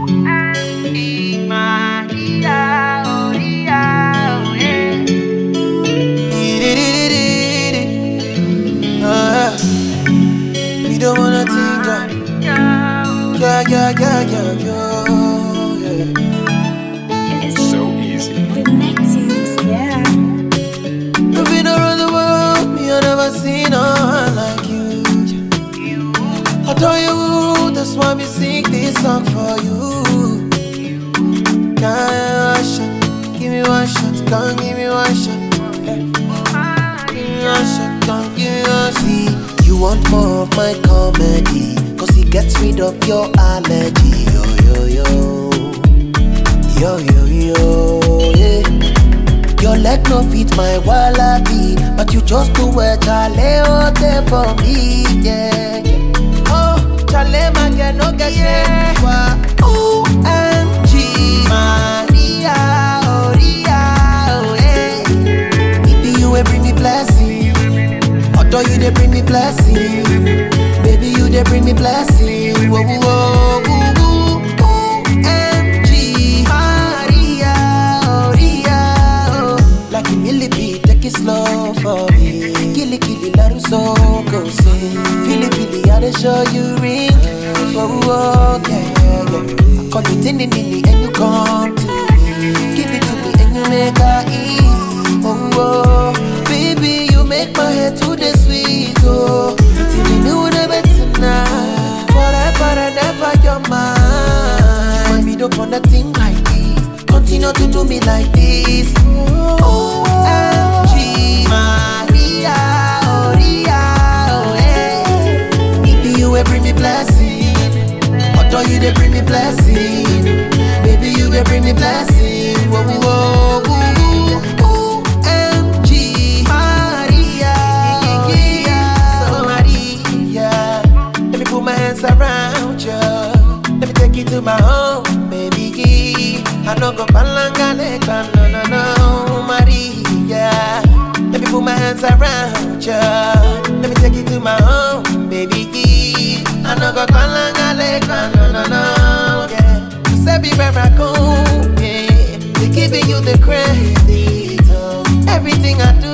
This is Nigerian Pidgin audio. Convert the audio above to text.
We don't wanna think that. Yeah. It's so easy. With Neptunes, yeah. I've been around the world, me I never seen no one like you. I told you, that's why we sing this song for you. Give me one shot, come give me one shot. Give me one shot, come give me one shot. See, you want more of my comedy, cause it gets rid of your allergy. Yo, yeah. Your leg no fit my wallaby, but you just do it, chale, there for me, yeah. Oh, chale, my girl, no get shame. OMG, Maria, oh, yeah. Baby, you will bring me blessing. Although you they bring me blessing. Baby, you they bring me blessing. Whoa, whoa, whoa. Slow for me, killy laruso go say, Philly, I dey show you ring. Oh, yeah. I call you tinny and you come to me. Give it to me and you make her eat. Oh, baby, you make my head to the sweet. Oh, till me knew the better now. Forever and ever you're mine. Want me to put a thing like this. Continue to do me like this. Maria, oh, yeah. Baby, you will bring me blessing. Although you they bring me blessing. Baby, you will bring me blessing. Whoa, whoa, whoa. OMG, Maria, oh, yeah. So Maria, let me put my hands around you. Let me take you to my home, baby. I no go palangale, no, Maria. Let me put my hands around you. Let me take you to my home, baby. I know go kalangale, no, yeah. Cause everywhere I go, yeah, they giving you the credit. Everything I do.